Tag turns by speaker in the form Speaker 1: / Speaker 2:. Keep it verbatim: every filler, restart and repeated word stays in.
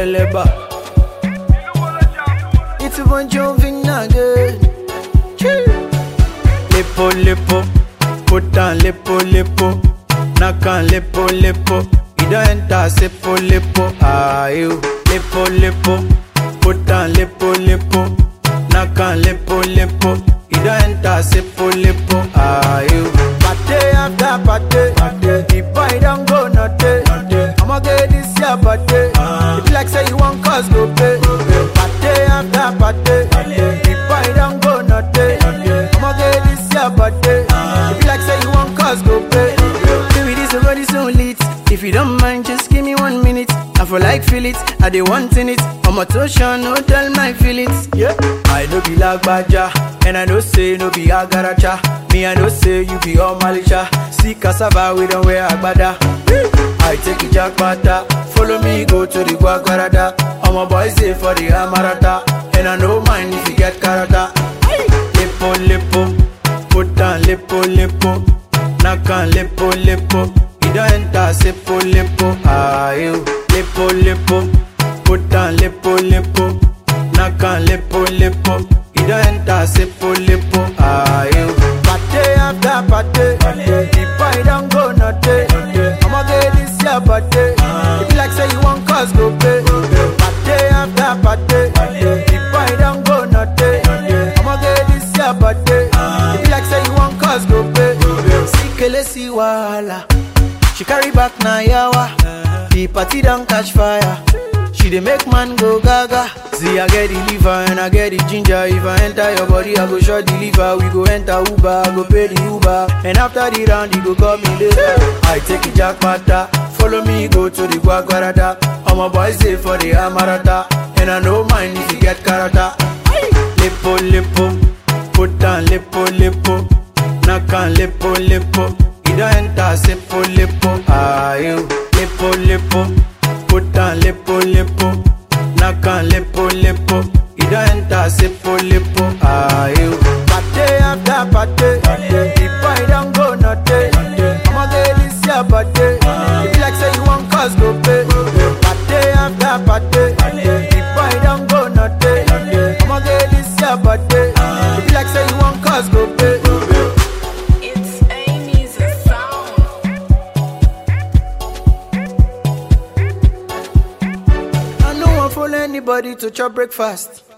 Speaker 1: Eleba. It's a bunch of thing again. Lipo, lipo, put on lipo, lipo. Knock on lipo, lipo. You don't enter, sipo, lipo. Ah, you. Lipo, lipo, put on lipo, lipo. Knock on lipo, lipo. You don't enter, sipo, lipo. Ah, you. Party after party, party. The boy don't go nothing. I'ma get this year party. If you like say you want cause go pay. Party after party, the boy don't go nothing. I'ma get this year party. If you like say you want cause go pay. Baby this already so lit. If you don't mind just give me one minute. I feel like feel it, I dey want in it. I'ma touch on, no tell my feelings. Yeah, I know be like Baja, and I know say no be Agaracha. Me I know say you be all Malisha. See cassava we don't wear agbada. I take it jackpata, follow me go to the Guaguarada. All my boys say for the Amarata, and I don't mind if you get karata. Lipo lipo, put on lipo lipo, knock on lipo lipo. You don't enter sipo lipo, ah you. Lipo lipo, put on lipo lipo, knock on lipo lipo. You don't enter sipo lipo, ah you. Party after party, the boy don't go nothing. I'ma get this year party. If you like say you want cause go pay. Party after party, the boy don't go nothing. I'ma get this year party. If you like say you want cause go pay. Sikele si wala, she carry back na yawa. The party don't catch fire. She dey make man go gaga. See I get the liver and I get the ginger. If I enter your body I go short the liver. We go enter Uber, I go pay the Uber. And after the round you go call me later. I take it jackpata, follow me go to the Guaguarada. All my boys say for the Amarata, and I no mind if you get karata. Lipo lipo, put on lipo lipo, knock on lipo lipo. You don't enter sipo lipo, ah you. Lipo lipo, put on lipo lipo, knock on lipo lipo. You don't enter sipo lipo, ah you. Party after party, the boy don't go nothing. I'ma get this year party. If you like say you want cause go pay. Party after party, the boy don't go nothing. I'ma get this year party. If you like say you want cause go pay. Follow anybody to chop breakfast.